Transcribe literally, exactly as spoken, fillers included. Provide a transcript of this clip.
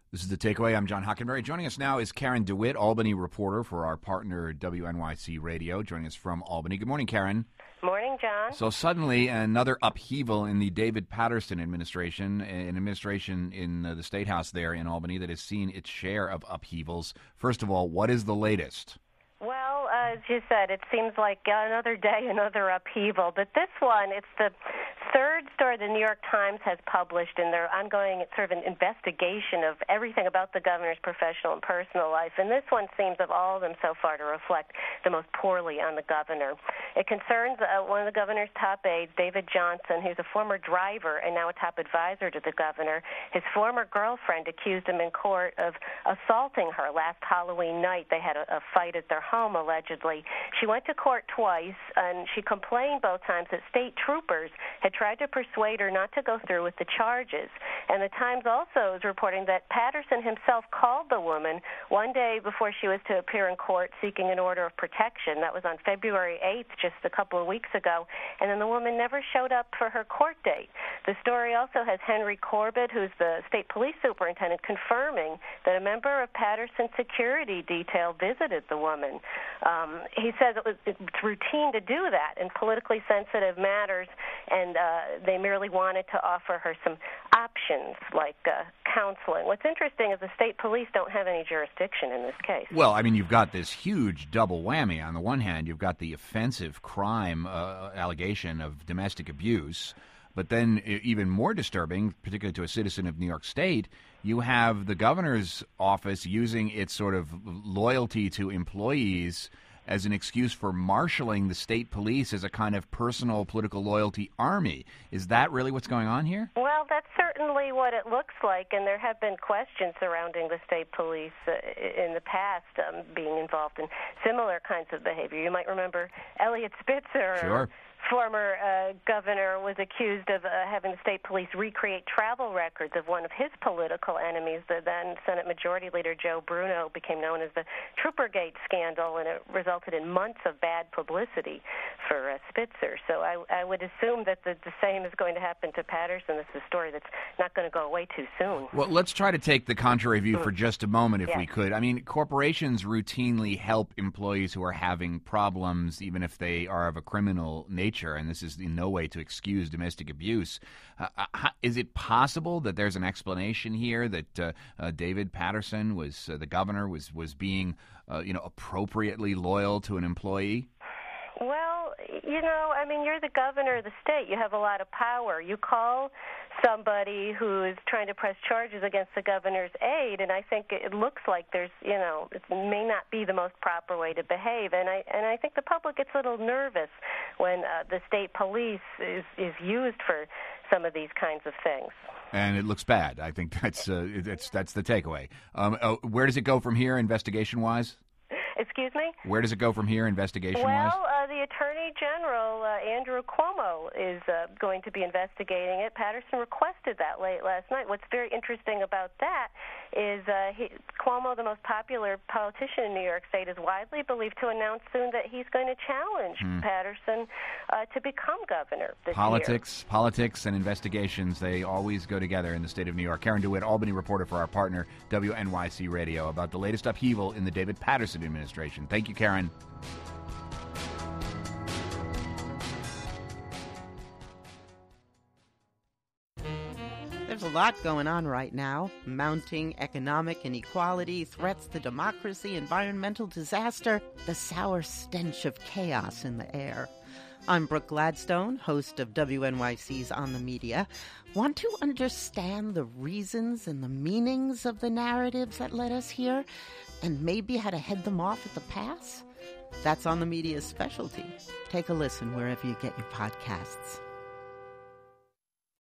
This is The Takeaway. I'm John Hockenberry. Joining us now is Karen DeWitt, Albany reporter for our partner W N Y C Radio, joining us from Albany. Good morning, Karen. Morning, John. So suddenly another upheaval in the David Paterson administration, an administration in uh, the State House there in Albany that has seen its share of upheavals. First of all, what is the latest? Well, uh, as you said, it seems like another day, another upheaval. But this one, it's the third story the New York Times has published in their ongoing sort of an investigation of everything about the governor's professional and personal life. And this one seems, of all of them so far, to reflect the most poorly on the governor. It concerns uh, one of the governor's top aides, David Johnson, who's a former driver and now a top advisor to the governor. His former girlfriend accused him in court of assaulting her last Halloween night. They had a, a fight at their home, allegedly. She went to court twice, and she complained both times that state troopers had tried to persuade her not to go through with the charges. And the Times also is reporting that Paterson himself called the woman one day before she was to appear in court seeking an order of protection. That was on February eighth, just a couple of weeks ago, and then the woman never showed up for her court date. The story also has Henry Corbett, who's the state police superintendent, confirming that a member of Paterson's security detail visited the woman. Um, he says it was, it's routine to do that in politically sensitive matters, and uh, they merely wanted to offer her some options like uh, counseling. What's interesting is the state police don't have any jurisdiction in this case. Well, I mean, you've got this huge double whammy. On the one hand, you've got the offensive crime uh, allegation of domestic abuse, but then even more disturbing, particularly to a citizen of New York State, you have the governor's office using its sort of loyalty to employees as an excuse for marshaling the state police as a kind of personal political loyalty army. Is that really what's going on here? Well, that's certainly what it looks like, and there have been questions surrounding the state police uh, in the past um, being involved in similar kinds of behavior. You might remember Eliot Spitzer. Sure. Former uh, governor was accused of uh, having the state police recreate travel records of one of his political enemies. The then Senate Majority Leader Joe Bruno became known as the Troopergate scandal, and it resulted in months of bad publicity for uh, Spitzer. So I, I would assume that the, the same is going to happen to Paterson. This is a story that's not going to go away too soon. Well, let's try to take the contrary view mm. for just a moment, if yeah. we could. I mean, corporations routinely help employees who are having problems, even if they are of a criminal nature. And this is in no way to excuse domestic abuse. Uh, how, is it possible that there's an explanation here that uh, uh, David Paterson was uh, the governor was was being, uh, you know, appropriately loyal to an employee? Well, you know, I mean, you're the governor of the state. You have a lot of power. You call somebody who is trying to press charges against the governor's aide, and I think it looks like there's, you know, it may not be the most proper way to behave. And I and I think the public gets a little nervous when uh, the state police is, is used for some of these kinds of things. And it looks bad. I think that's uh, that's that's the takeaway. Um, uh, where does it go from here, investigation-wise? Excuse me? Where does it go from here, investigation-wise? Well, uh, the Attorney General, uh, Andrew Cuomo, is uh, going to be investigating it. Paterson requested that late last night. What's very interesting about that is uh, he, Cuomo, the most popular politician in New York State, is widely believed to announce soon that he's going to challenge hmm. Paterson uh, to become governor this politics, year. Politics and investigations, they always go together in the state of New York. Karen DeWitt, Albany reporter for our partner, W N Y C Radio, about the latest upheaval in the David Paterson administration. Thank you, Karen. There's a lot going on right now. Mounting economic inequality, threats to democracy, environmental disaster, the sour stench of chaos in the air. I'm Brooke Gladstone, host of W N Y C's On the Media. Want to understand the reasons and the meanings of the narratives that led us here, and maybe how to head them off at the pass? That's On the Media's specialty. Take a listen wherever you get your podcasts.